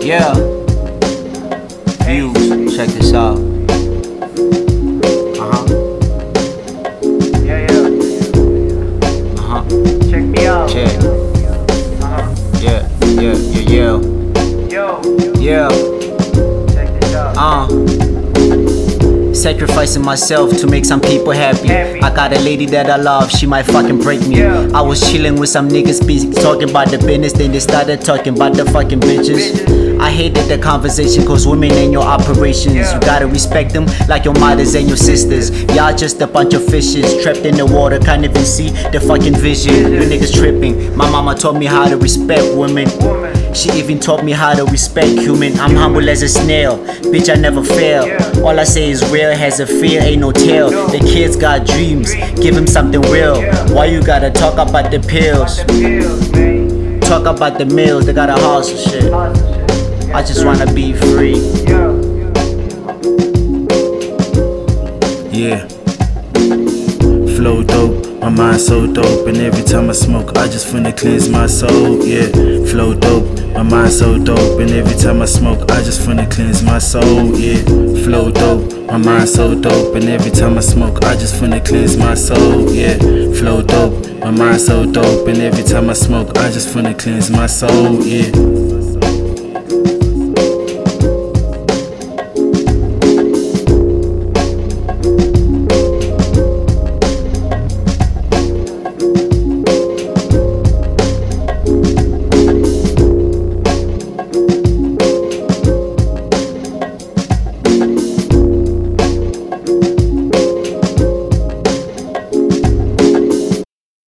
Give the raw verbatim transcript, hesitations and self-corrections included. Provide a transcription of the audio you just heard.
Yeah. Views, check this out. Uh-huh. Yeah, yeah. Uh-huh. Check me out. Check. Uh-huh. Yeah, yeah, yeah, yeah. Yo, Yeah. check this out. Uh. Sacrificing myself to make some people happy. Happy. I got a lady that I love, she might fucking break me. Yeah. I was chilling with some niggas, be talking about the business, then they started talking about the fucking bitches. Bitches. I hated the conversation, cause women ain't your operations. Yeah. You gotta respect them like your mothers and your sisters. Y'all just a bunch of fishes trapped in the water, can't even see the fucking vision. You niggas tripping. My mama taught me how to respect women. Woman. She even taught me how to respect human. I'm humble as a snail, bitch, I never fail. Yeah. All I say is real, has a fear, ain't no tale. No. The kids got dreams, give him something real. Yeah. Why you gotta talk about the pills? The pills, man. Talk about the meals, they gotta hustle shit. Awesome shit. I Yes, just sir. wanna be free. Yo. Yeah. Flow dope, my mind so dope, and every time I smoke, I just finna cleanse my soul. Yeah. Flow dope, my mind so dope, and every time I smoke, I just finna cleanse my soul. Yeah. Flow dope, my mind so dope, and every time I smoke, I just finna cleanse my soul. Yeah. Flow dope, my mind so dope, and every time I smoke, I just finna cleanse my soul. Yeah.